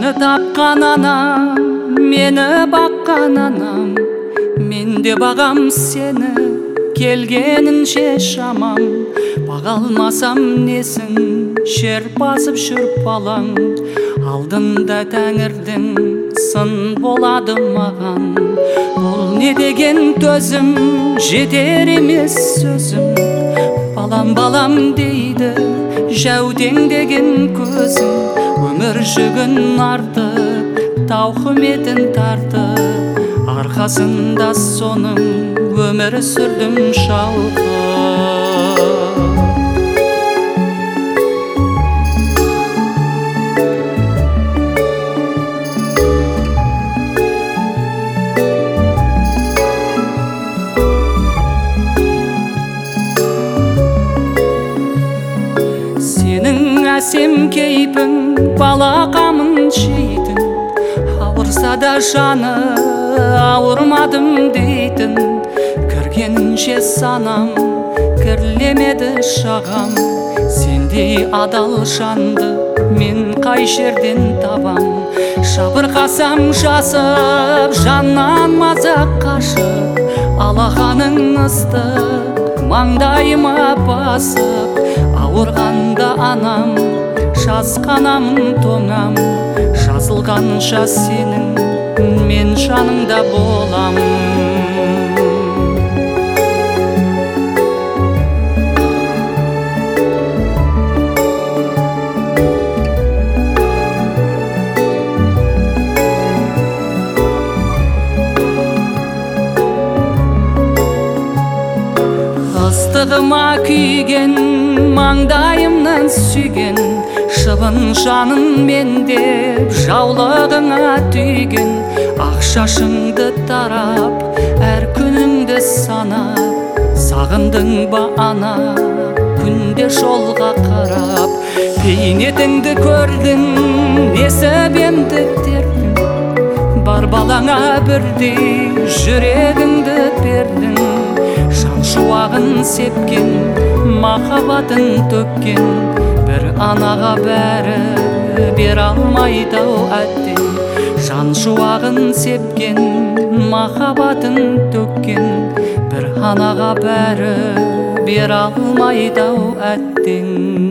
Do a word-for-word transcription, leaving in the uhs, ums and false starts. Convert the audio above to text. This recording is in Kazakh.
Мені тапқан анам, мені баққан анам, мен де бағам сені, келгенінше шамам. Баға алмасам несін, шер басып жүріп алаң. Алдында тәңірдің сын болады маған. Бұл не деген төзім, жетер емес сөзім. Балам балам дейді, жәудең деген көзім. Өмір жүгін артып, тауқыметін тартып, арқасында соның өмір сүрдім шалқып. Әсем кейпің балақамын жейтін, ауырса да жаны ауырмадым дейтін. Кіргенінше санам, кірлемеді шағам. Сендей адал жанды мен қай жерден табам. Жабырқасам жасып, жаннан мазақ қашып, алақаның ыстық маңдайыма басып. Ауырғанда анам, жасқанамын тоңам. Жазылғанша сенің мен жаныңда болам. Ыстығыма күйген, маңдайымнан сүйген, шыбын жанын мен деп жаулығыңа түйген. Ақ шашыңды тарап, әр күніңді санап, сағындың ба ана, күнде жолға қарап. Бейнетіңді көрдің, несібемді тердің, бар балаңа бірдей жүрегіңді бердің. Жан шуағын сепкен, махаббатын төккен, бір анаға бәрі бер алмайды-ау әттең. Жан шуағын сепкен, махаббатын төккен, бір анаға бәрі бер алмайды-ау әттең.